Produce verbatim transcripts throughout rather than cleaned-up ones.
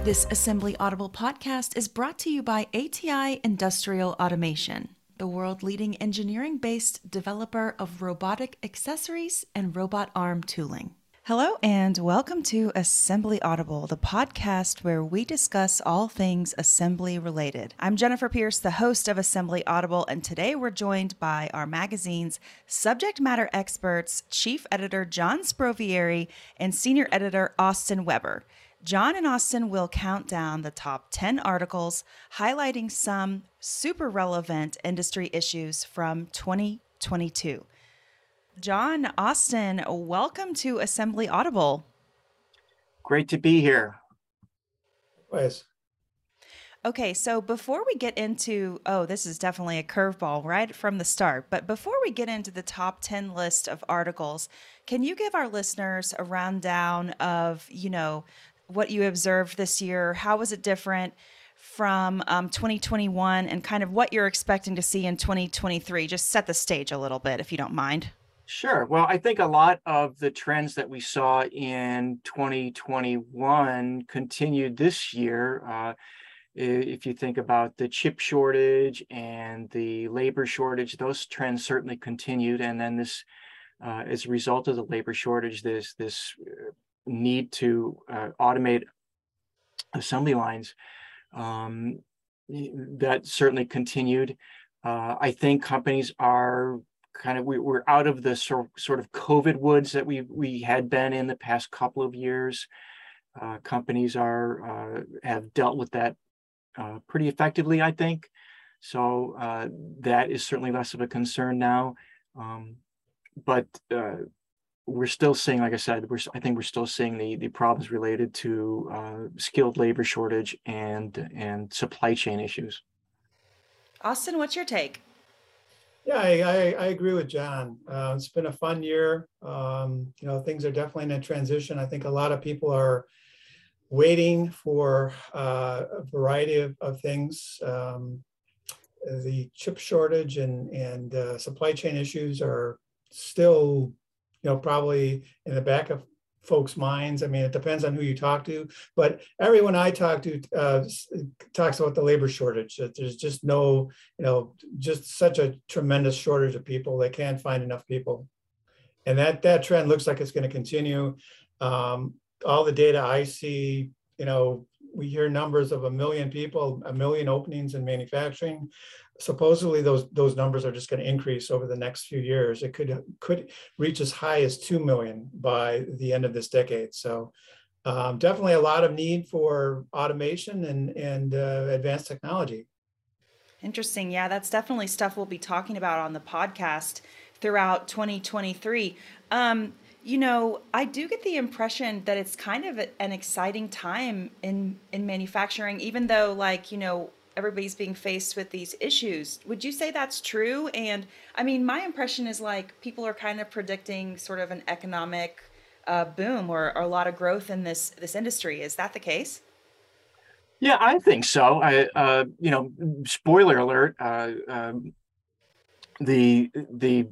This Assembly Audible podcast is brought to you by A T I Industrial Automation, the world-leading engineering-based developer of robotic accessories and robot arm tooling. Hello and welcome to Assembly Audible, the podcast where we discuss all things assembly related. I'm Jennifer Pierce, the host of Assembly Audible, and today we're joined by our magazine's subject matter experts, Chief Editor John Sprovieri and Senior Editor Austin Weber. John and Austin will count down the top ten articles highlighting some super relevant industry issues from twenty twenty-two. John, Austin, welcome to Assembly Audible. Great to be here. Yes. Okay, so before we get into, oh, this is definitely a curveball right from the start, but before we get into the top ten list of articles, can you give our listeners a rundown of, you know, what you observed this year? How was it different from um, twenty twenty-one and kind of what you're expecting to see in twenty twenty-three? Just set the stage a little bit, if you don't mind. Sure. Well, I think a lot of the trends that we saw in twenty twenty-one continued this year. Uh, if you think about the chip shortage and the labor shortage, those trends certainly continued. And then this, uh, as a result of the labor shortage, this this need to uh, automate assembly lines, um, that certainly continued. Uh, I think companies are kind of, we, we're out of the sort, sort of COVID woods that we we had been in the past couple of years. Uh, companies are uh, have dealt with that uh, pretty effectively, I think. So uh, that is certainly less of a concern now. Um, but uh, we're still seeing, like I said, we're I think we're still seeing the the problems related to uh, skilled labor shortage and and supply chain issues. Austin, what's your take? Yeah, I, I, I agree with John. Uh, it's been a fun year. Um, you know, things are definitely in a transition. I think a lot of people are waiting for uh, a variety of, of things. Um, the chip shortage and, and uh, supply chain issues are still, you know, probably in the back of folks' minds. I mean, it depends on who you talk to, but everyone I talk to uh, talks about the labor shortage. That there's just no, you know, just such a tremendous shortage of people. They can't find enough people, and that that trend looks like it's going to continue. Um, all the data I see, you know, we hear numbers of a million people, a million openings in manufacturing. Supposedly those those numbers are just going to increase over the next few years. It could could reach as high as two million by the end of this decade. So um, definitely a lot of need for automation and, and uh, advanced technology. Interesting. Yeah, that's definitely stuff we'll be talking about on the podcast throughout twenty twenty-three. Um, you know, I do get the impression that it's kind of an exciting time in, in manufacturing, even though, like, you know, everybody's being faced with these issues. Would you say that's true? And I mean, my impression is like people are kind of predicting sort of an economic uh, boom or, or a lot of growth in this this industry. Is that the case? Yeah, I think so. I, uh, you know, spoiler alert: uh, um, the the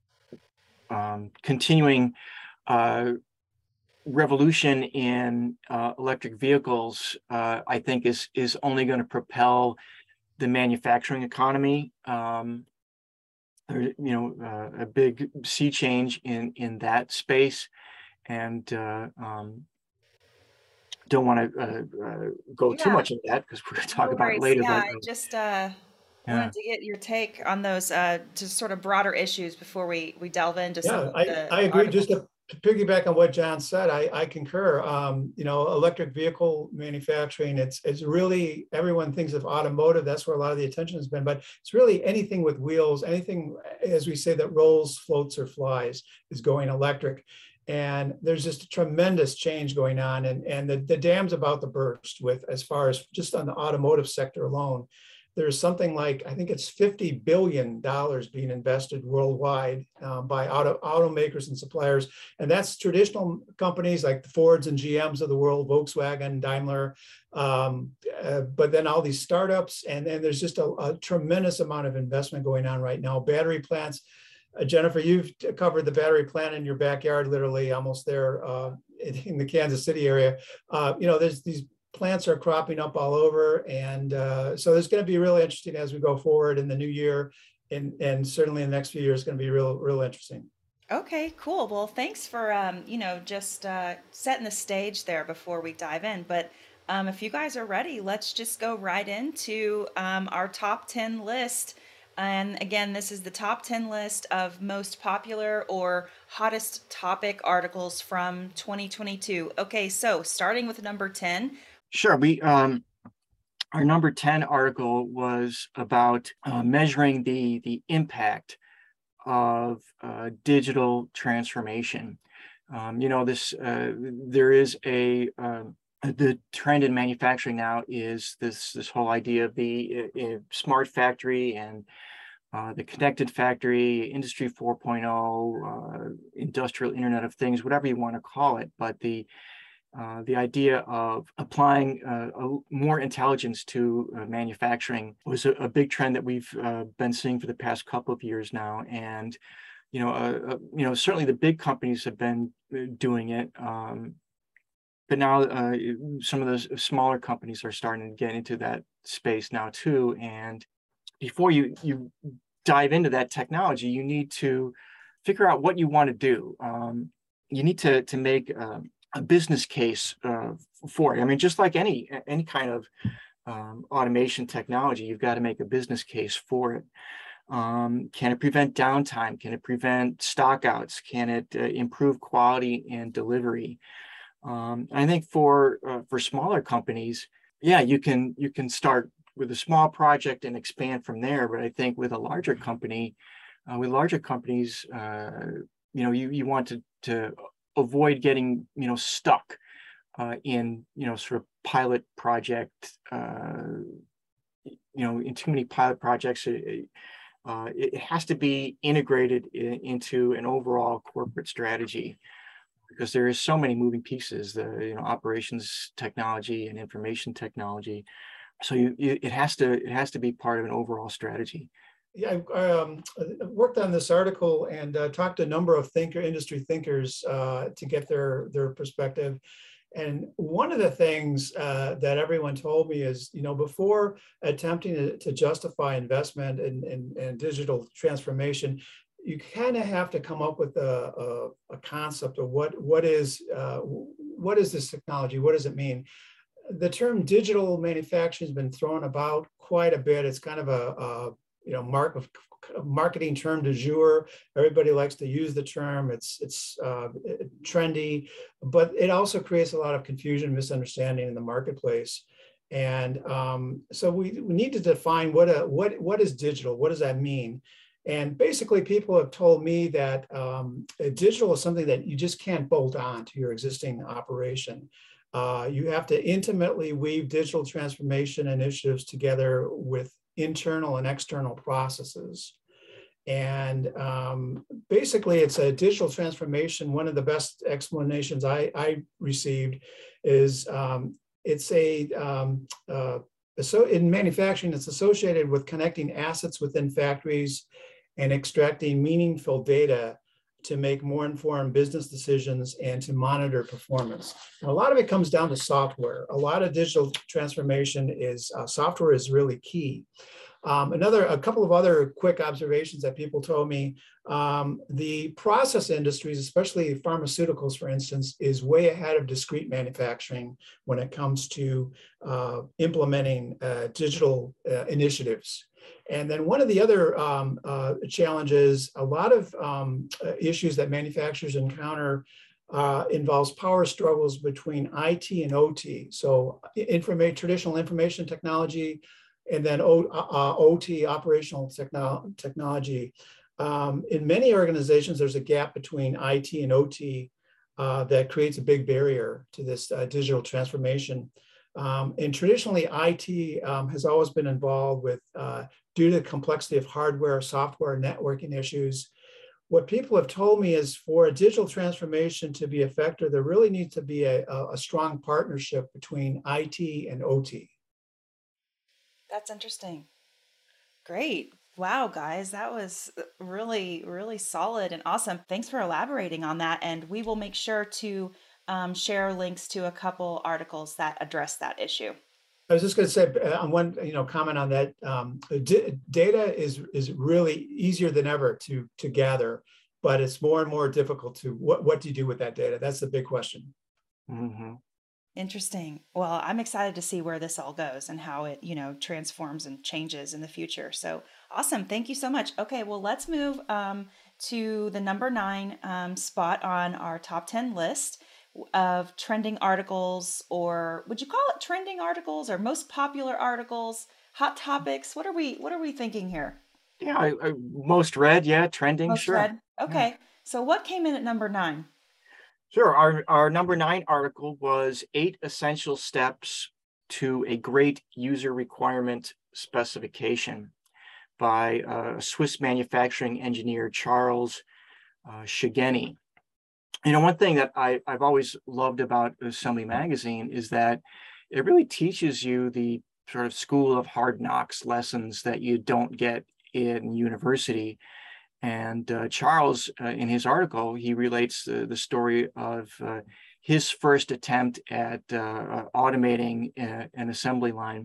um, continuing uh, revolution in uh, electric vehicles, uh, I think, is is only going to propel the manufacturing economy. Um, there, you know, uh, a big sea change in in that space, and uh, um, don't want to uh, uh, go Yeah. too much into that because we're going to talk No about it worries. later. Yeah, But I just uh, yeah. wanted to get your take on those uh, just sort of broader issues before we, we delve into some Yeah, of I, the I agree. articles. Just to, to piggyback on what John said, I, I concur. Um, you know, electric vehicle manufacturing, it's it's really, everyone thinks of automotive. That's where a lot of the attention has been, but it's really anything with wheels, anything, as we say, that rolls, floats, or flies is going electric. And there's just a tremendous change going on. And, and the, the dam's about to burst with, as far as just on the automotive sector alone. There's something like, I think it's fifty billion dollars being invested worldwide uh, by auto automakers and suppliers. And that's traditional companies like the Fords and G Ms of the world, Volkswagen, Daimler, um, uh, but then all these startups. And then there's just a, a tremendous amount of investment going on right now. Battery plants. Uh, Jennifer, you've covered the battery plant in your backyard, literally almost there uh, in the Kansas City area. Uh, you know, there's these plants are cropping up all over. And uh, so it's going to be really interesting as we go forward in the new year. And, and certainly in the next few years, it's going to be real, real interesting. Okay, cool. Well, thanks for um, you know, just uh, setting the stage there before we dive in. But um, if you guys are ready, let's just go right into um, our top ten list. And again, this is the top ten list of most popular or hottest topic articles from twenty twenty-two. Okay, so starting with number ten. Sure. We um, our number ten article was about uh, measuring the the impact of uh, digital transformation. Um, you know, this uh, there is a uh, the trend in manufacturing now is this this whole idea of the uh, smart factory and uh, the connected factory, Industry four point oh, uh, industrial Internet of Things, whatever you want to call it. But the uh, the idea of applying uh, a, more intelligence to uh, manufacturing was a, a big trend that we've uh, been seeing for the past couple of years now. And, you know, uh, uh, you know, certainly the big companies have been doing it. Um, but now uh, some of those smaller companies are starting to get into that space now too. And before you, you dive into that technology, you need to figure out what you want to do. Um, you need to, to make um, a business case uh, for it. I mean, just like any any kind of um, automation technology, you've got to make a business case for it. Um, can it prevent downtime? Can it prevent stockouts? Can it uh, improve quality and delivery? Um, I think for uh, for smaller companies, yeah, you can you can start with a small project and expand from there. But I think with a larger company, uh, with larger companies, uh, you know, you you want to to avoid getting, you know, stuck uh, in, you know, sort of pilot project, uh, you know, in too many pilot projects. It, uh, it has to be integrated in, into an overall corporate strategy, because there is so many moving pieces, the, you know, operations technology and information technology. So you, it has to, it has to be part of an overall strategy. Yeah, I um, worked on this article and uh, talked to a number of thinker industry thinkers uh, to get their their perspective. And one of the things uh, that everyone told me is, you know, before attempting to, to justify investment in, in, in digital transformation, you kind of have to come up with a, a, a concept of what what is uh, what is this technology? What does it mean? The term digital manufacturing has been thrown about quite a bit. It's kind of a, a you know, mark of marketing term du jour. Everybody likes to use the term. It's it's uh, trendy, but it also creates a lot of confusion, misunderstanding in the marketplace. And um, so we, we need to define what a what what is digital. What does that mean? And basically, people have told me that um, digital is something that you just can't bolt on to your existing operation. Uh, you have to intimately weave digital transformation initiatives together with internal and external processes. And um, basically, it's a digital transformation. One of the best explanations I, I received is um, it's a, um, uh, so in manufacturing, it's associated with connecting assets within factories and extracting meaningful data to make more informed business decisions and to monitor performance. And a lot of it comes down to software. A lot of digital transformation is, uh, software is really key. Um, another, a couple of other quick observations that people told me, um, the process industries, especially pharmaceuticals, for instance, is way ahead of discrete manufacturing when it comes to uh, implementing uh, digital uh, initiatives. And then one of the other um, uh, challenges, a lot of um, issues that manufacturers encounter uh, involves power struggles between I T and O T. So informa- traditional information technology, and then o, uh, O T, operational techno- technology. Um, in many organizations, there's a gap between I T and O T uh, that creates a big barrier to this uh, digital transformation. Um, and traditionally, I T um, has always been involved with, uh, due to the complexity of hardware, software, networking issues. What people have told me is for a digital transformation to be effective, there really needs to be a, a strong partnership between I T and O T. That's interesting. Great. Wow, guys, that was really, really solid and awesome. Thanks for elaborating on that. And we will make sure to um, share links to a couple articles that address that issue. I was just going to say uh, on one, you know, comment on that. Um, d- data is is really easier than ever to to gather, but it's more and more difficult to what what do you do with that data? That's the big question. Mm-hmm. Interesting. Well, I'm excited to see where this all goes and how it, you know, transforms and changes in the future. So awesome. Thank you so much. Okay, well, let's move um, to the number nine um, spot on our top ten list of trending articles, or would you call it trending articles or most popular articles, hot topics? What are we what are we thinking here? Yeah, I, I, most read, yeah, trending, Most sure. read. Okay. Yeah. So what came in at number nine? Sure. Our, our number nine article was eight essential steps to a great user requirement specification by uh, Swiss manufacturing engineer, Charles uh, Szegany. You know, one thing that I, I've always loved about Assembly Magazine is that it really teaches you the sort of school of hard knocks lessons that you don't get in university. And uh, Charles, uh, in his article, he relates uh, the story of uh, his first attempt at uh, automating uh, an assembly line.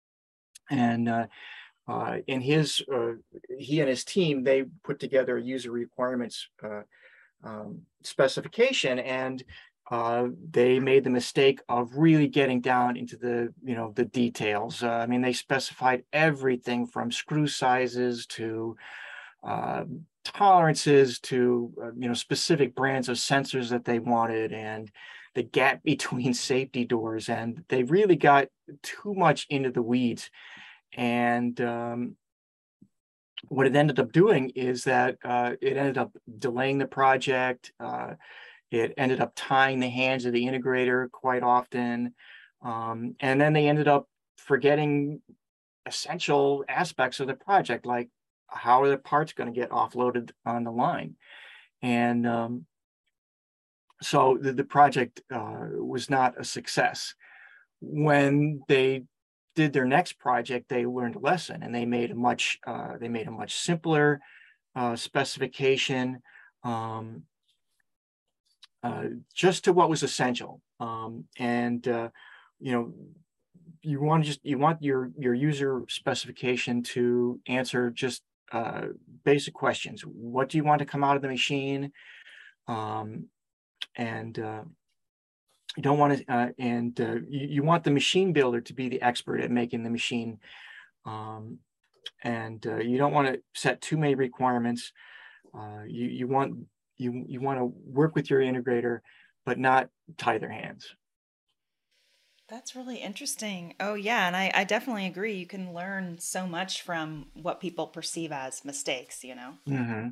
And uh, uh, in his, uh, he and his team, they put together a user requirements uh, um, specification, and uh, they made the mistake of really getting down into the, you know, the details. Uh, I mean, they specified everything from screw sizes to uh, tolerances to, uh, you know, specific brands of sensors that they wanted, and the gap between safety doors. And they really got too much into the weeds. And um, what it ended up doing is that uh, it ended up delaying the project. Uh, it ended up tying the hands of the integrator quite often. Um, and then they ended up forgetting essential aspects of the project, like how are the parts going to get offloaded on the line? And um, so the, the project uh, was not a success. When they did their next project, they learned a lesson, and they made a much uh, they made a much simpler uh, specification, um, uh, just to what was essential. Um, and uh, you know, you want to just you want your your user specification to answer just uh, basic questions. What do you want to come out of the machine? Um, and uh, you don't want to, uh, and uh, you, you want the machine builder to be the expert at making the machine. Um, and uh, you don't want to set too many requirements. Uh, you, you want, you, you want to work with your integrator, but not tie their hands. That's really interesting. Oh, yeah. And I, I definitely agree. You can learn so much from what people perceive as mistakes, you know? Mm-hmm.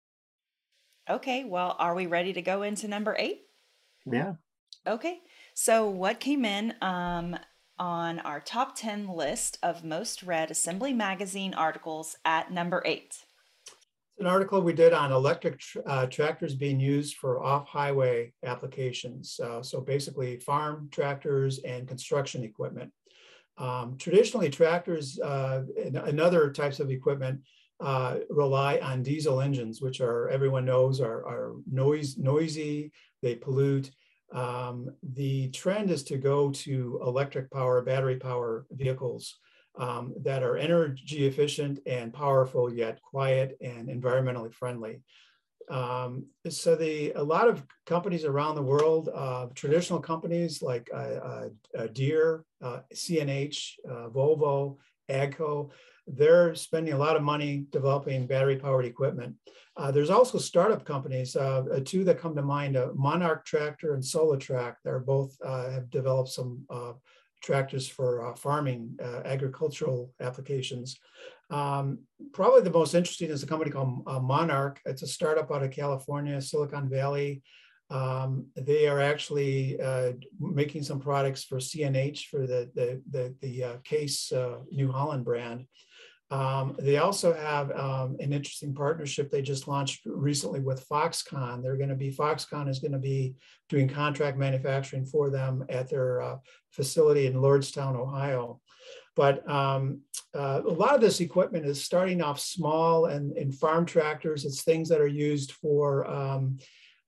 Okay. Well, are we ready to go into number eight? Yeah. Okay. So, what came in um, on our top ten list of most read Assembly Magazine articles at number eight? An article we did on electric tr- uh, tractors being used for off-highway applications. Uh, so basically farm tractors and construction equipment. Um, traditionally, tractors uh, and, and other types of equipment uh, rely on diesel engines, which are, everyone knows, are, are noise, noisy, they pollute. Um, the trend is to go to electric power, battery power vehicles um, that are energy efficient and powerful, yet quiet and environmentally friendly. Um, so the a lot of companies around the world, uh, traditional companies like uh, uh, Deere, uh, C N H, uh, Volvo, AGCO, they're spending a lot of money developing battery-powered equipment. Uh, there's also startup companies, uh, two that come to mind, uh, Monarch Tractor and Solatrac. They're both uh, have developed some uh, tractors for uh, farming, uh, agricultural applications. Um, probably the most interesting is a company called uh, Monarch. It's a startup out of California, Silicon Valley. Um, they are actually uh, making some products for C N H for the, the, the, the uh, Case uh, New Holland brand. Um, they also have um, an interesting partnership they just launched recently with Foxconn. They're going to be, Foxconn is going to be doing contract manufacturing for them at their uh, facility in Lordstown, Ohio. But um, uh, a lot of this equipment is starting off small and in farm tractors. It's things that are used for um,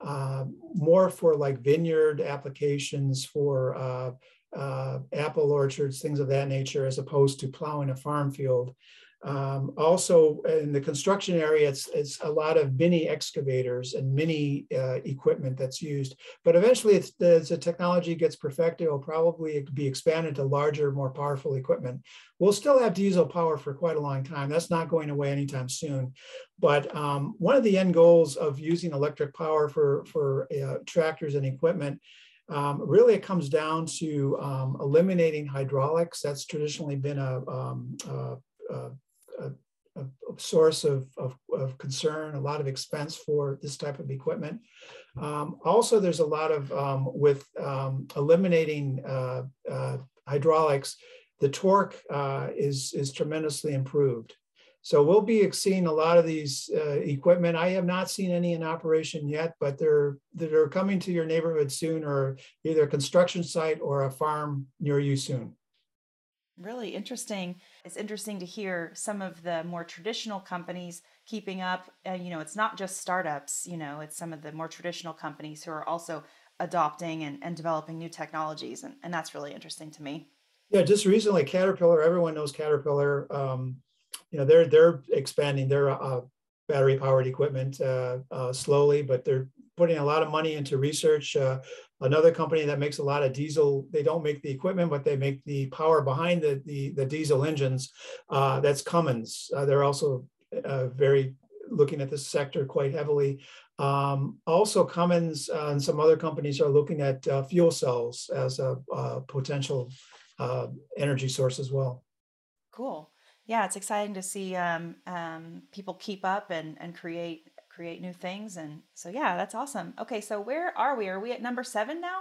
uh, more for like vineyard applications for uh, uh, apple orchards, things of that nature, as opposed to plowing a farm field. Um, also, in the construction area, it's, it's a lot of mini excavators and mini uh, equipment that's used. But eventually, it's, as the technology gets perfected, it'll probably be expanded to larger, more powerful equipment. We'll still have diesel power for quite a long time. That's not going away anytime soon. But um, one of the end goals of using electric power for, for uh, tractors and equipment, um, really it comes down to um, eliminating hydraulics. That's traditionally been a, um, a, a A, a, source of, of, of concern, a lot of expense for this type of equipment. Um, also, there's a lot of, um, with um, eliminating uh, uh, hydraulics, the torque uh, is, is tremendously improved. So we'll be seeing a lot of these uh, equipment. I have not seen any in operation yet, but they're, they're coming to your neighborhood soon, or either a construction site or a farm near you soon. Really interesting. It's interesting to hear some of the more traditional companies keeping up. Uh, you know, it's not just startups, you know, it's some of the more traditional companies who are also adopting and, and developing new technologies. And, and that's really interesting to me. Yeah, just recently, Caterpillar, everyone knows Caterpillar. Um, you know, they're they're expanding their uh, battery powered equipment uh, uh, slowly, but they're putting a lot of money into research. Uh, another company that makes a lot of diesel, they don't make the equipment, but they make the power behind the, the, the diesel engines. Uh, that's Cummins. Uh, they're also uh, very looking at this sector quite heavily. Um, also, Cummins uh, and some other companies are looking at uh, fuel cells as a, a potential uh, energy source as well. Cool. Yeah, it's exciting to see um, um, people keep up and, and create create new things. And so, yeah, that's awesome. Okay, so where are we? Are we at number seven now?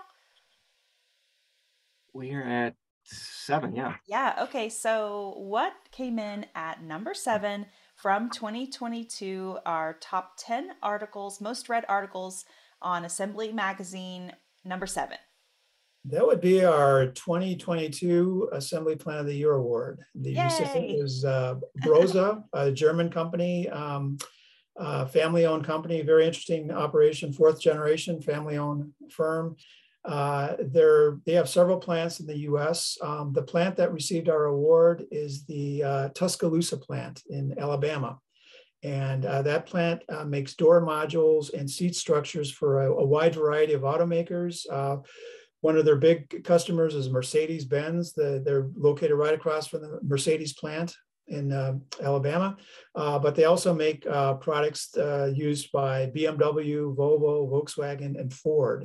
We're at seven, yeah. Yeah, okay. So what came in at number seven from twenty twenty-two, our top ten articles, most read articles on Assembly Magazine, number seven? That would be our twenty twenty-two Assembly Plant of the Year award. The Yay! recipient is uh, Brose, a German company, um, uh, family-owned company, very interesting operation, fourth generation family-owned firm. Uh, they're, they have several plants in the U S. Um, the plant that received our award is the uh, Tuscaloosa plant in Alabama. And uh, that plant uh, makes door modules and seat structures for a, a wide variety of automakers. Uh, One of their big customers is Mercedes-Benz. The, they're located right across from the Mercedes plant in uh, Alabama. Uh, but they also make uh, products uh, used by B M W, Volvo, Volkswagen, and Ford.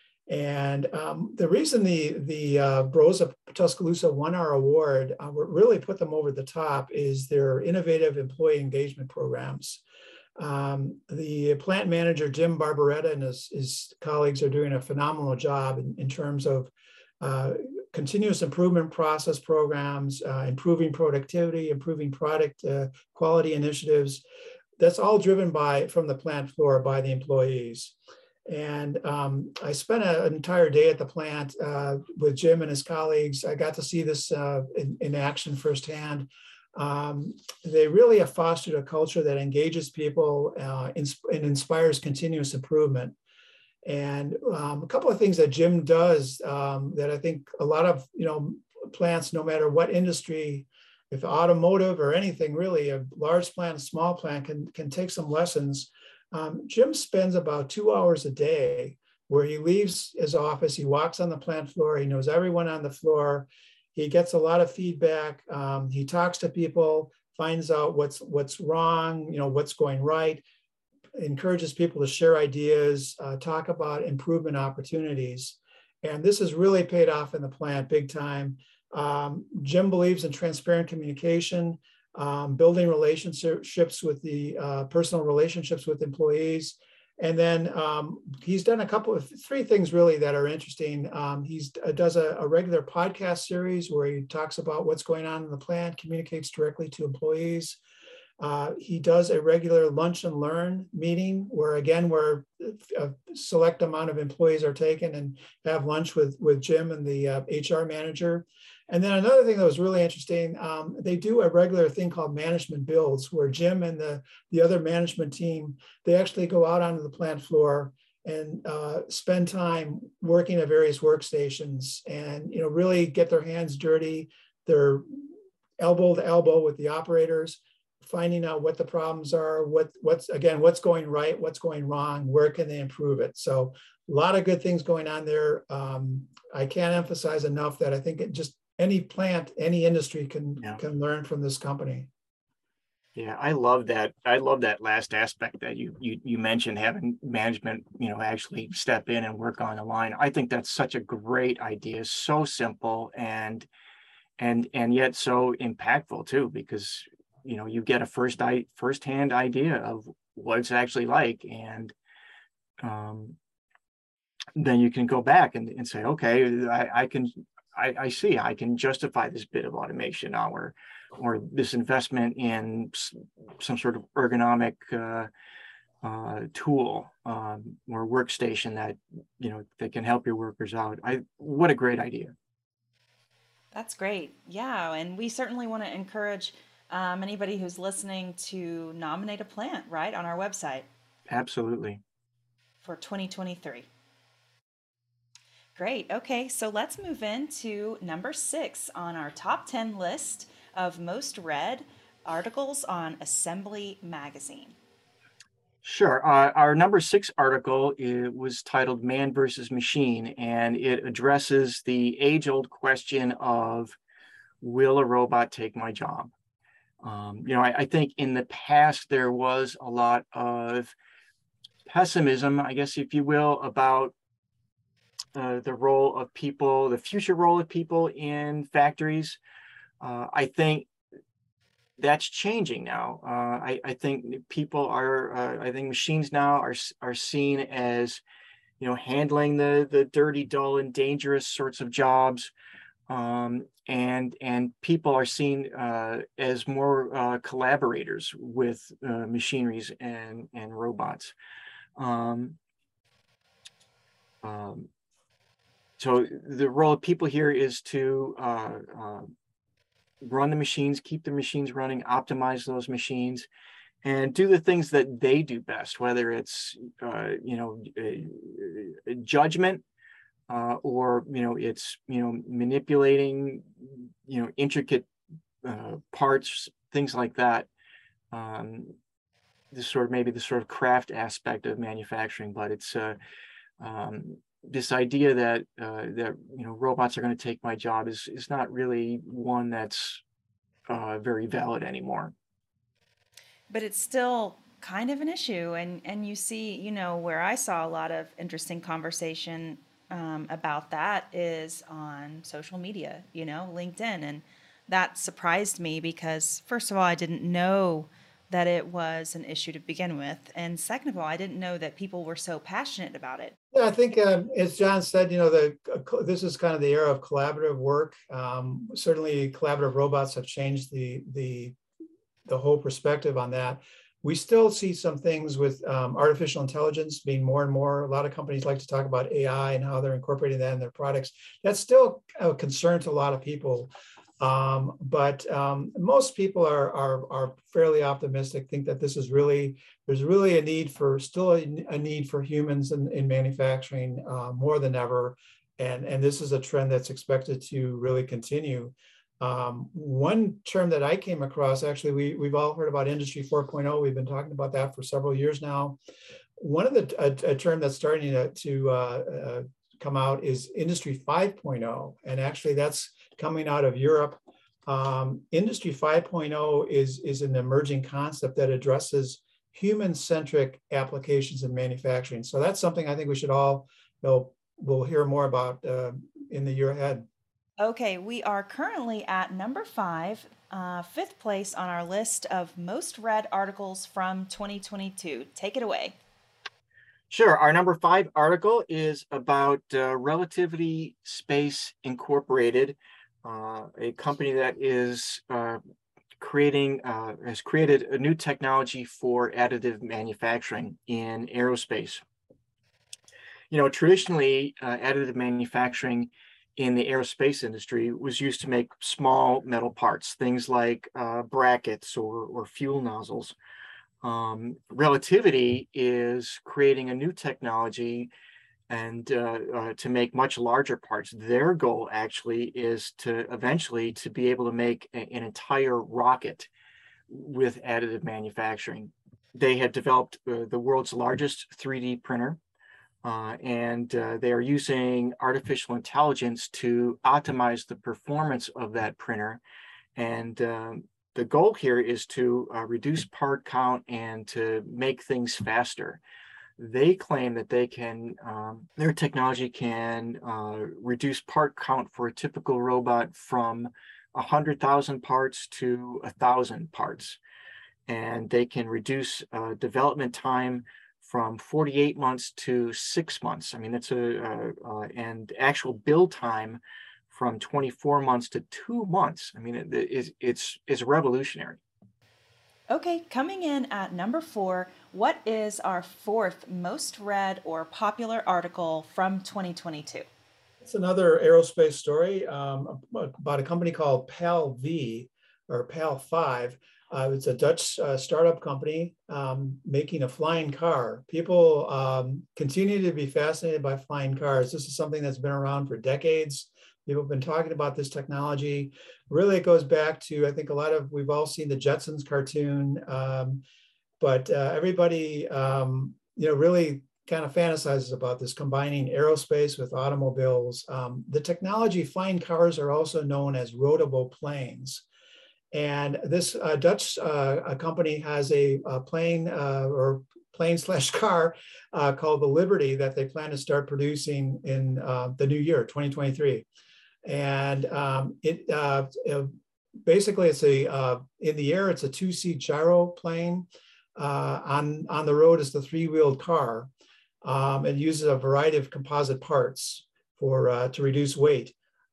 And um, the reason the, the uh, Brose Tuscaloosa won our award, uh, really put them over the top, is their innovative employee engagement programs. Um, the plant manager, Jim Barbaretta, and his, his colleagues are doing a phenomenal job in, in terms of uh, continuous improvement process programs, uh, improving productivity, improving product uh, quality initiatives. That's all driven by, from the plant floor, by the employees. And um, I spent a, an entire day at the plant uh, with Jim and his colleagues. I got to see this uh, in, in action firsthand. Um, they really have fostered a culture that engages people uh, and inspires continuous improvement. And um, a couple of things that Jim does um, that I think a lot of you know plants, no matter what industry, if automotive or anything really, a large plant, a small plant can, can take some lessons. Um, Jim spends about two hours a day where he leaves his office, he walks on the plant floor, he knows everyone on the floor. He gets a lot of feedback. Um, he talks to people, finds out what's what's wrong, you know, what's going right, encourages people to share ideas, uh, talk about improvement opportunities. And this has really paid off in the plant big time. Um, Jim believes in transparent communication, um, building relationships with the uh, personal relationships with employees. And then um, he's done a couple of three things really that are interesting. Um, he uh, does a, a regular podcast series where he talks about what's going on in the plant, communicates directly to employees. Uh, he does a regular lunch and learn meeting where, again, where a select amount of employees are taken and have lunch with, with Jim and the uh, H R manager. And then another thing that was really interesting, um, they do a regular thing called management builds where Jim and the, the other management team, they actually go out onto the plant floor and uh, spend time working at various workstations and, you know, really get their hands dirty, their elbow to elbow with the operators, finding out what the problems are, what what's again, what's going right, what's going wrong, where can they improve it. So a lot of good things going on there. Um, I can't emphasize enough that I think it just any plant, any industry can Yeah. can learn from this company. Yeah, I love that. I love that last aspect that you you you mentioned, having management, you know, actually step in and work on the line. I think that's such a great idea. So simple and and and yet so impactful too, because you know you get a first I firsthand idea of what it's actually like, and um, then you can go back and, and say, okay, I, I can I, I see I can justify this bit of automation now, or or this investment in some sort of ergonomic uh, uh, tool um, or workstation that you know that can help your workers out. I what a great idea. That's great. Yeah, and we certainly want to encourage um, anybody who's listening to nominate a plant, right, on our website Absolutely. for twenty twenty-three. Great. Okay, so let's move into number six on our top ten list of most read articles on Assembly Magazine. Sure. Uh, our number six article, it was titled Man versus Machine, and it addresses the age-old question of, will a robot take my job? Um, you know, I, I think in the past there was a lot of pessimism, I guess, if you will, about uh, the role of people, the future role of people in factories. Uh, I think that's changing now. Uh, I, I think people are, uh, I think machines now are are seen as, you know, handling the the dirty, dull, and dangerous sorts of jobs, um, and and people are seen uh, as more uh, collaborators with uh, machineries and and robots. Um, um, so the role of people here is to uh, uh, run the machines, keep the machines running, optimize those machines, and do the things that they do best, whether it's, uh, you know, a, a judgment, uh, or, you know, it's, you know, manipulating, you know, intricate uh, parts, things like that. Um, this sort of, maybe the sort of craft aspect of manufacturing, but it's uh, um, this idea that uh, that you know robots are going to take my job is is not really one that's uh, very valid anymore. But it's still kind of an issue, and and you see, you know, where I saw a lot of interesting conversation um, about that is on social media, you know, LinkedIn, and that surprised me because first of all, I didn't know that it was an issue to begin with, and second of all, I didn't know that people were so passionate about it. Yeah, I think um, as John said, you know, the uh, this is kind of the era of collaborative work. Um, certainly, collaborative robots have changed the the the whole perspective on that. We still see some things with um, artificial intelligence being more and more. A lot of companies like to talk about A I and how they're incorporating that in their products. That's still a concern to a lot of people. Um, but um, most people are, are, are fairly optimistic, think that this is really, there's really a need for, still a, a need for humans in, in manufacturing uh, more than ever. And, and this is a trend that's expected to really continue. Um, one term that I came across, actually, we, we've all heard about Industry four point oh. We've been talking about that for several years now. One of the, a, a term that's starting to, to uh, uh, come out is Industry five point oh. And actually that's coming out of Europe. Um, Industry five point oh is, is an emerging concept that addresses human-centric applications in manufacturing. So that's something I think we should all, you know, we'll hear more about uh, in the year ahead. Okay, we are currently at number five, uh, fifth place on our list of most read articles from twenty twenty-two. Take it away. Sure. Our number five article is about uh, Relativity Space Incorporated, uh, a company that is uh, creating, uh, has created a new technology for additive manufacturing in aerospace. You know, traditionally, uh, additive manufacturing in the aerospace industry was used to make small metal parts, things like uh, brackets or, or fuel nozzles. Um, Relativity is creating a new technology and uh, uh, to make much larger parts. Their goal actually is to eventually to be able to make a, an entire rocket with additive manufacturing. They have developed uh, the world's largest three D printer, uh, and uh, they are using artificial intelligence to optimize the performance of that printer. And um, the goal here is to uh, reduce part count and to make things faster. They claim that they can, um, their technology can uh, reduce part count for a typical robot from one hundred thousand parts to one thousand parts. And they can reduce uh, development time from forty-eight months to six months. I mean, it's a, uh, uh, and actual build time from twenty-four months to two months. I mean, it, it's, it's, it's revolutionary. Okay, coming in at number four, what is our fourth most read or popular article from twenty twenty-two? It's another aerospace story um, about a company called P A L V or P A L five. Uh, it's a Dutch uh, startup company um, making a flying car. People um, continue to be fascinated by flying cars. This is something that's been around for decades. People have been talking about this technology. Really, it goes back to, I think a lot of, we've all seen the Jetsons cartoon, um, but uh, everybody, um, you know, really kind of fantasizes about this combining aerospace with automobiles. Um, the technology, flying cars are also known as rotatable planes. And this uh, Dutch uh, a company has a, a plane uh, or plane slash car uh, called the Liberty that they plan to start producing in uh, the new year, twenty twenty-three. And um, it uh, basically it's a uh, in the air, it's a two-seat gyro plane. Uh, on on the road is the three-wheeled car. Um, it uses a variety of composite parts for uh, to reduce weight.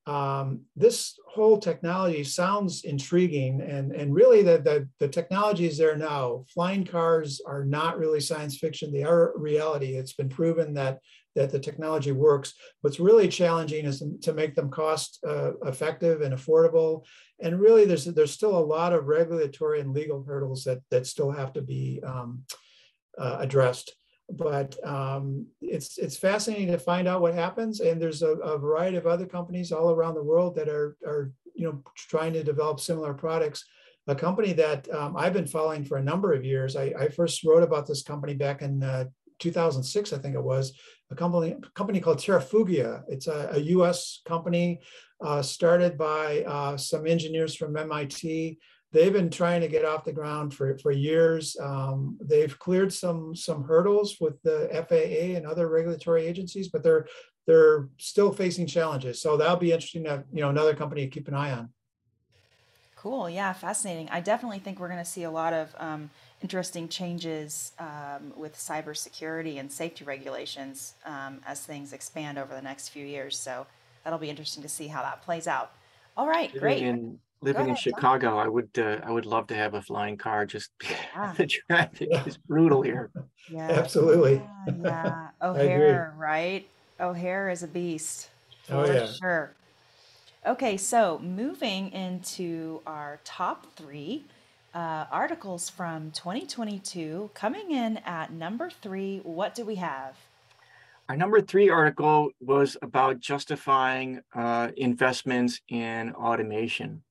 Um, this whole technology sounds intriguing, and, and really the, the, the technology is there now. Flying cars are not really science fiction. They are reality. It's been proven that, that the technology works. What's really challenging is to make them cost uh, effective and affordable. And really there's, there's still a lot of regulatory and legal hurdles that, that still have to be um, uh, addressed. But um, it's it's fascinating to find out what happens. And there's a, a variety of other companies all around the world that are, are you know, trying to develop similar products. A company that um, I've been following for a number of years. I, I first wrote about this company back in uh, two thousand six, I think it was, a company, a company called Terrafugia. It's a, a U S company uh, started by uh, some engineers from M I T. They've been trying to get off the ground for, for years. Um, they've cleared some, some hurdles with the F A A and other regulatory agencies, but they're, they're still facing challenges. So that'll be interesting to, you know, another company to keep an eye on. Cool. Yeah, fascinating. I definitely think we're going to see a lot of um, interesting changes um, with cybersecurity and safety regulations um, as things expand over the next few years. So that'll be interesting to see how that plays out. All right, great. In, living in Chicago, I would uh, I would love to have a flying car. Just yeah. The traffic yeah. is brutal here. Yeah, absolutely. Yeah, yeah. O'Hare, right? O'Hare is a beast for oh, yeah. sure. Okay, so moving into our top three uh, articles from twenty twenty-two, coming in at number three, what do we have? Our number three article was about justifying uh, investments in automation.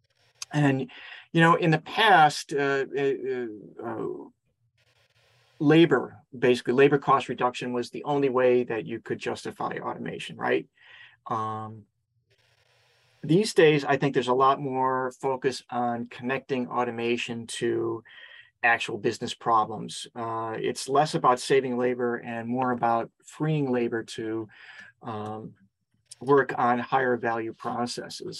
And, you know, in the past, uh, uh, uh, labor, basically labor cost reduction was the only way that you could justify automation, right? Um, these days, I think there's a lot more focus on connecting automation to actual business problems. Uh, it's less about saving labor and more about freeing labor to um, work on higher value processes.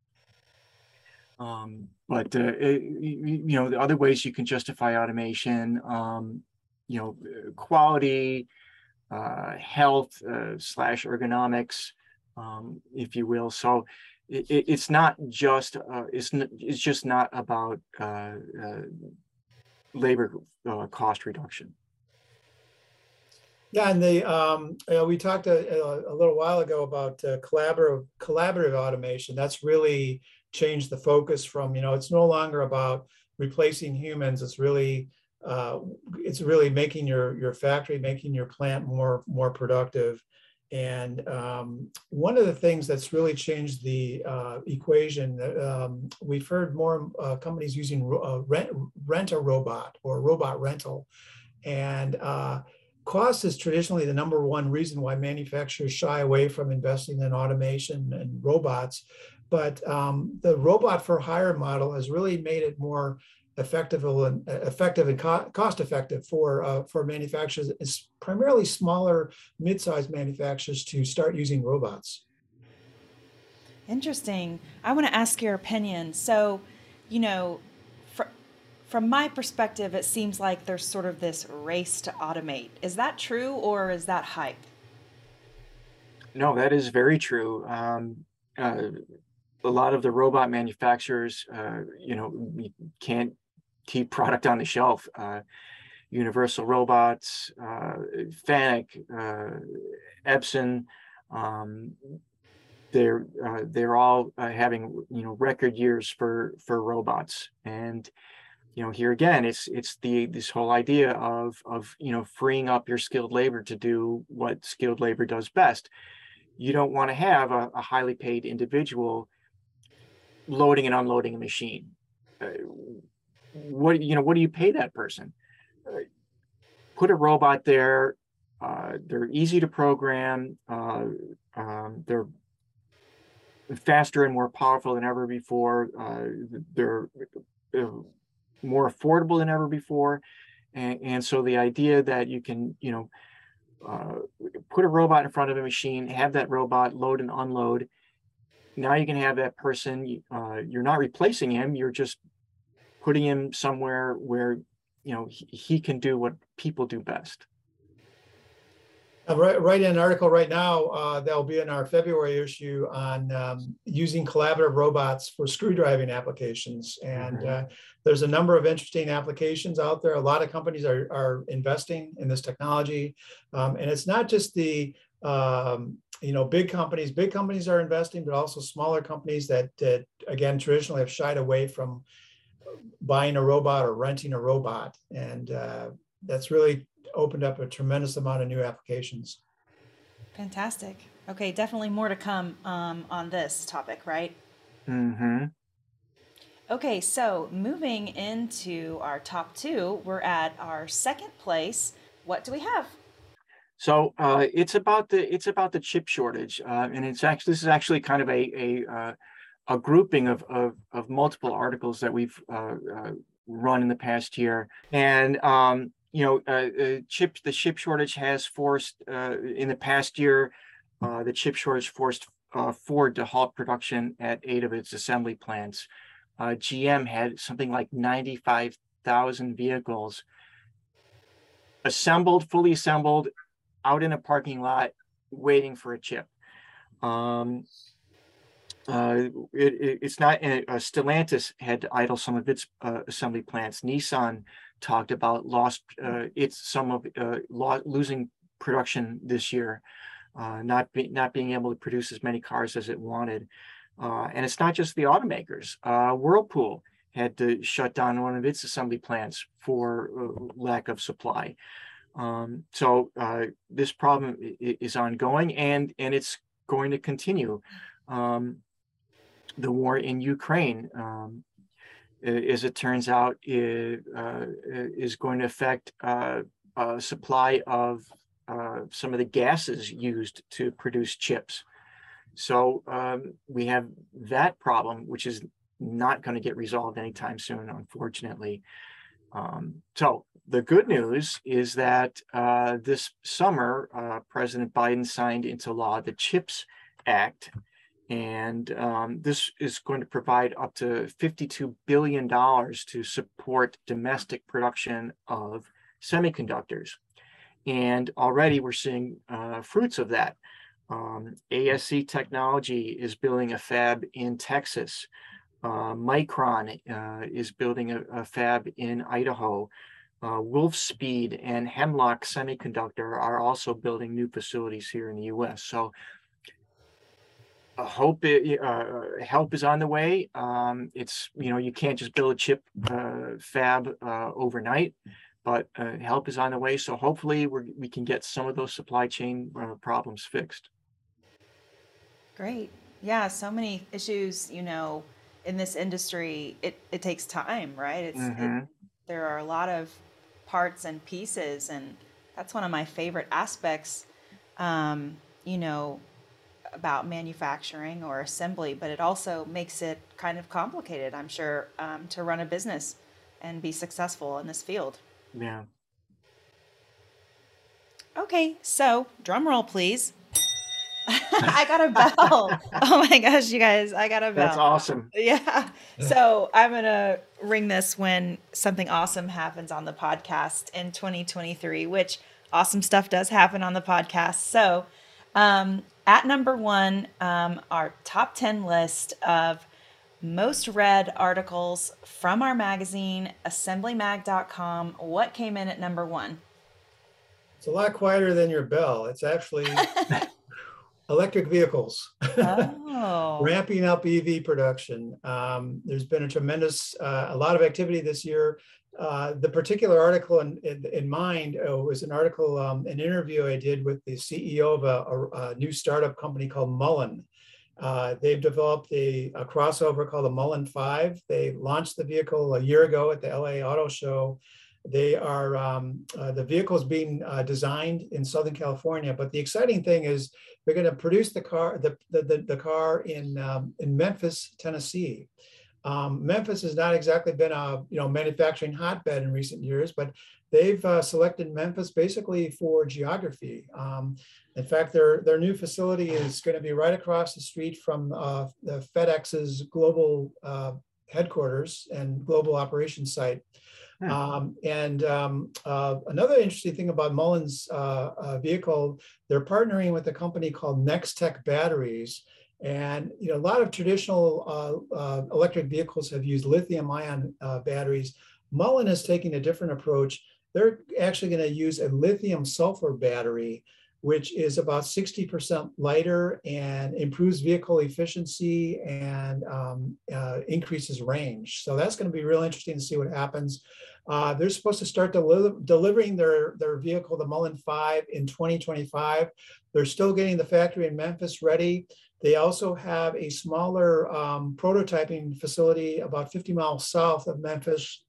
Um, but, uh, it, you know, the other ways you can justify automation, um, you know, quality, uh, health, uh, slash ergonomics, um, if you will. So it, it's not just, uh, it's, it's just not about uh, uh, labor uh, cost reduction. Yeah, and the um, you know, we talked a, a little while ago about uh, collaborative collaborative automation. That's really changed the focus from, you know, it's no longer about replacing humans. It's really uh, it's really making your, your factory, making your plant more, more productive. And um, one of the things that's really changed the uh, equation, um, we've heard more uh, companies using uh, rent, rent a robot or robot rental. And uh, cost is traditionally the number one reason why manufacturers shy away from investing in automation and robots. But um, the robot for hire model has really made it more effective and effective and co cost effective for uh, for manufacturers. It's primarily smaller, mid-sized manufacturers to start using robots. Interesting. I want to ask your opinion. So, you know, fr from my perspective, it seems like there's sort of this race to automate. Is that true, or is that hype? No, that is very true. Um, uh, a lot of the robot manufacturers, uh, you know, can't keep product on the shelf. Uh, Universal Robots, uh, Fanuc, uh, Epson, um, they're uh, they're all uh, having you know record years for for robots. And you know here again, it's it's the this whole idea of of you know freeing up your skilled labor to do what skilled labor does best. You don't want to have a, a highly paid individual loading and unloading a machine. Uh, what you know what do you pay that person? Uh, put a robot there. Uh, they're easy to program. Uh, um, they're faster and more powerful than ever before. Uh, they're uh, more affordable than ever before. And, and so the idea that you can, you know, uh, put a robot in front of a machine, have that robot load and unload. Now you can have that person, uh, you're not replacing him, you're just putting him somewhere where, you know, he, he can do what people do best. I'm writing an article right now uh, that will be in our February issue on um, using collaborative robots for screwdriving applications. And mm-hmm. uh, there's a number of interesting applications out there. A lot of companies are, are investing in this technology. Um, and it's not just the, um, you know, big companies. Big companies are investing, but also smaller companies that, that, again, traditionally have shied away from buying a robot or renting a robot. And uh, that's really opened up a tremendous amount of new applications. Fantastic. Okay, definitely more to come um, on this topic, right? Mm-hmm. Okay, so moving into our top two, we're at our second place. What do we have? So uh, it's about the it's about the chip shortage, uh, and it's actually this is actually kind of a a uh, a grouping of, of of multiple articles that we've uh, uh, run in the past year, and um, you know, uh, uh, chip the chip shortage has forced uh, in the past year, uh, the chip shortage forced uh, Ford to halt production at eight of its assembly plants. Uh, G M had something like ninety-five thousand vehicles assembled, fully assembled, out in a parking lot, waiting for a chip. Um, uh, it, it, it's not. Uh, Stellantis had to idle some of its uh, assembly plants. Nissan talked about lost uh, it's some of uh, lo losing production this year, uh, not be, not being able to produce as many cars as it wanted. Uh, and it's not just the automakers. Uh, Whirlpool had to shut down one of its assembly plants for uh, lack of supply. Um, so uh, this problem is ongoing, and and it's going to continue. Um, the war in Ukraine, um, as it turns out, is, uh, is going to affect uh, a supply of uh, some of the gases used to produce chips. So um, we have that problem, which is not going to get resolved anytime soon, unfortunately. Um, so the good news is that uh, this summer, uh, President Biden signed into law the CHIPS Act. And um, this is going to provide up to fifty-two billion dollars to support domestic production of semiconductors. And already we're seeing uh, fruits of that. Um, A S C Technology is building a fab in Texas. Uh, Micron uh, is building a, a fab in Idaho. Uh, Wolfspeed and Hemlock Semiconductor are also building new facilities here in the U S. So I hope it, uh, help is on the way. Um, it's, you know, you can't just build a chip uh, fab uh, overnight, but uh, help is on the way. So hopefully we're, we can get some of those supply chain uh, problems fixed. Great. Yeah, so many issues, you know, in this industry, it, it takes time, right? It's it, Mm-hmm. there are a lot of parts and pieces, and that's one of my favorite aspects, um, you know, about manufacturing or assembly, but it also makes it kind of complicated, I'm sure, um, to run a business and be successful in this field. Yeah. Okay, so drum roll, please. I got a bell. Oh my gosh, you guys, I got a bell. That's awesome. Yeah. So I'm going to ring this when something awesome happens on the podcast in twenty twenty-three, which awesome stuff does happen on the podcast. So um, at number one, um, our top ten list of most read articles from our magazine, assembly mag dot com. What came in at number one? It's a lot quieter than your bell. It's actually electric vehicles. Oh. Ramping up E V production. Um, there's been a tremendous, uh, a lot of activity this year. Uh, the particular article in, in, in mind uh, was an article, um, an interview I did with the C E O of a, a, a new startup company called Mullen. Uh, they've developed a, a crossover called the Mullen five. They launched the vehicle a year ago at the L A Auto Show. They are, um, uh, the vehicle is being uh, designed in Southern California, but the exciting thing is they're going to produce the car, the, the, the, the car in, um, in Memphis, Tennessee. Um, Memphis has not exactly been a you know manufacturing hotbed in recent years, but they've uh, selected Memphis basically for geography. Um, in fact, their their new facility is going to be right across the street from uh, the FedEx's global uh, headquarters and global operations site. Hmm. Um, and um, uh, another interesting thing about Mullen's uh, uh, vehicle, they're partnering with a company called Nextech Batteries. And you know, a lot of traditional uh, uh, electric vehicles have used lithium-ion uh, batteries. Mullen is taking a different approach. They're actually going to use a lithium sulfur battery, which is about sixty percent lighter and improves vehicle efficiency and um, uh, increases range. So that's going to be real interesting to see what happens. Uh, they're supposed to start deli delivering their, their vehicle, the Mullen five, in twenty twenty-five. They're still getting the factory in Memphis ready. They also have a smaller um, prototyping facility about fifty miles south of Memphis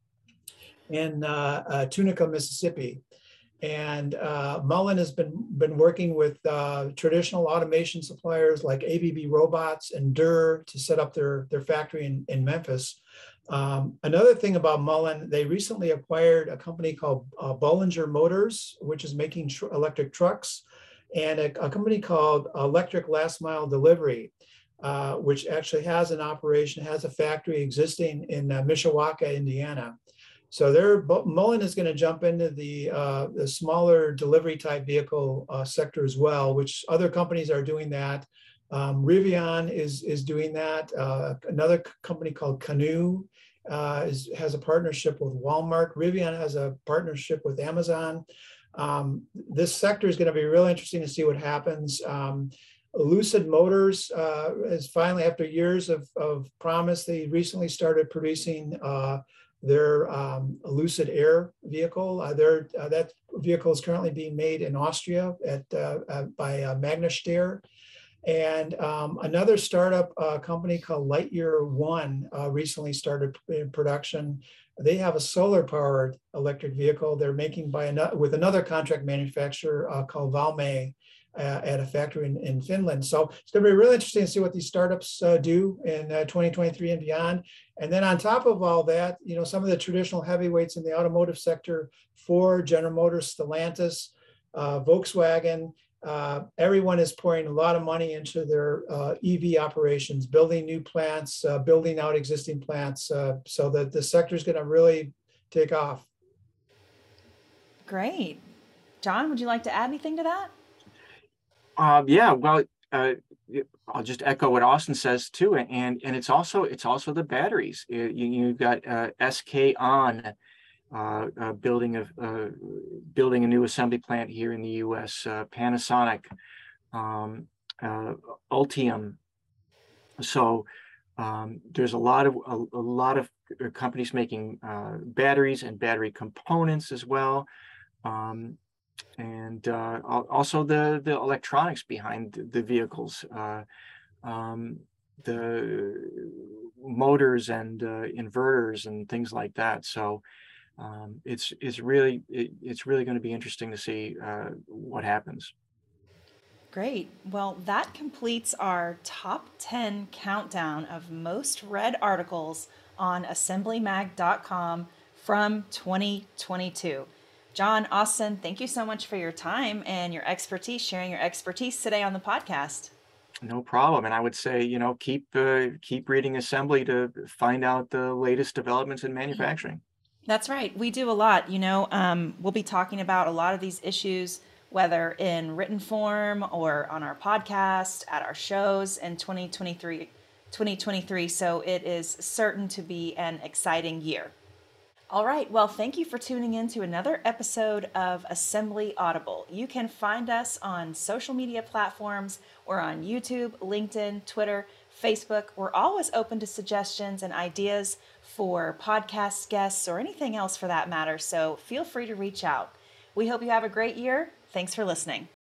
in uh, uh, Tunica, Mississippi. And uh, Mullen has been, been working with uh, traditional automation suppliers like A B B Robots and Durr to set up their, their factory in, in Memphis. Um, another thing about Mullen, they recently acquired a company called uh, Bollinger Motors, which is making tr electric trucks, and a, a company called Electric Last Mile Delivery, uh, which actually has an operation, has a factory existing in uh, Mishawaka, Indiana. So they're, Mullen is going to jump into the, uh, the smaller delivery type vehicle uh, sector as well, which other companies are doing that. Um, Rivian is, is doing that. Uh, another company called Canoo uh, is, has a partnership with Walmart. Rivian has a partnership with Amazon. Um, this sector is going to be really interesting to see what happens. Um, Lucid Motors uh, is finally, after years of, of promise, they recently started producing uh, their um, Lucid Air vehicle. Uh, their, uh, that vehicle is currently being made in Austria at, uh, uh, by uh, Magna Steyr. And um, another startup uh, company called Lightyear One uh, recently started in production. They have a solar-powered electric vehicle they're making by another, with another contract manufacturer uh, called Valmet uh, at a factory in, in Finland. So it's going to be really interesting to see what these startups uh, do in uh, twenty twenty-three and beyond. And then on top of all that, you know, some of the traditional heavyweights in the automotive sector, Ford, General Motors, Stellantis, uh, Volkswagen, Uh, everyone is pouring a lot of money into their uh, E V operations, building new plants, uh, building out existing plants, uh, so that the sector is going to really take off. Great. John, would you like to add anything to that? Um, yeah, well, uh, I'll just echo what Austin says too, and and it's also it's also the batteries. You, you've got uh, S K On. Uh, uh, building a uh, building a new assembly plant here in the U S, uh, Panasonic, um, uh, Ultium. So Um, there's a lot of a, a lot of companies making uh, batteries and battery components as well. Um, and uh, also the the electronics behind the vehicles, uh, um, the motors and uh, inverters and things like that. So um, it's it's really it, it's really going to be interesting to see uh, what happens. Great. Well, that completes our top ten countdown of most read articles on assembly mag dot com from twenty twenty-two. John, Austin, thank you so much for your time and your expertise, sharing your expertise today on the podcast. No problem. And I would say, you know, keep uh, keep reading Assembly to find out the latest developments in manufacturing. That's right. We do a lot. You know, um, we'll be talking about a lot of these issues, whether in written form or on our podcast, at our shows in twenty twenty-three. twenty twenty-three. So it is certain to be an exciting year. All right. Well, thank you for tuning in to another episode of Assembly Audible. You can find us on social media platforms or on YouTube, LinkedIn, Twitter, Facebook. We're always open to suggestions and ideas for podcast guests or anything else for that matter. So feel free to reach out. We hope you have a great year. Thanks for listening.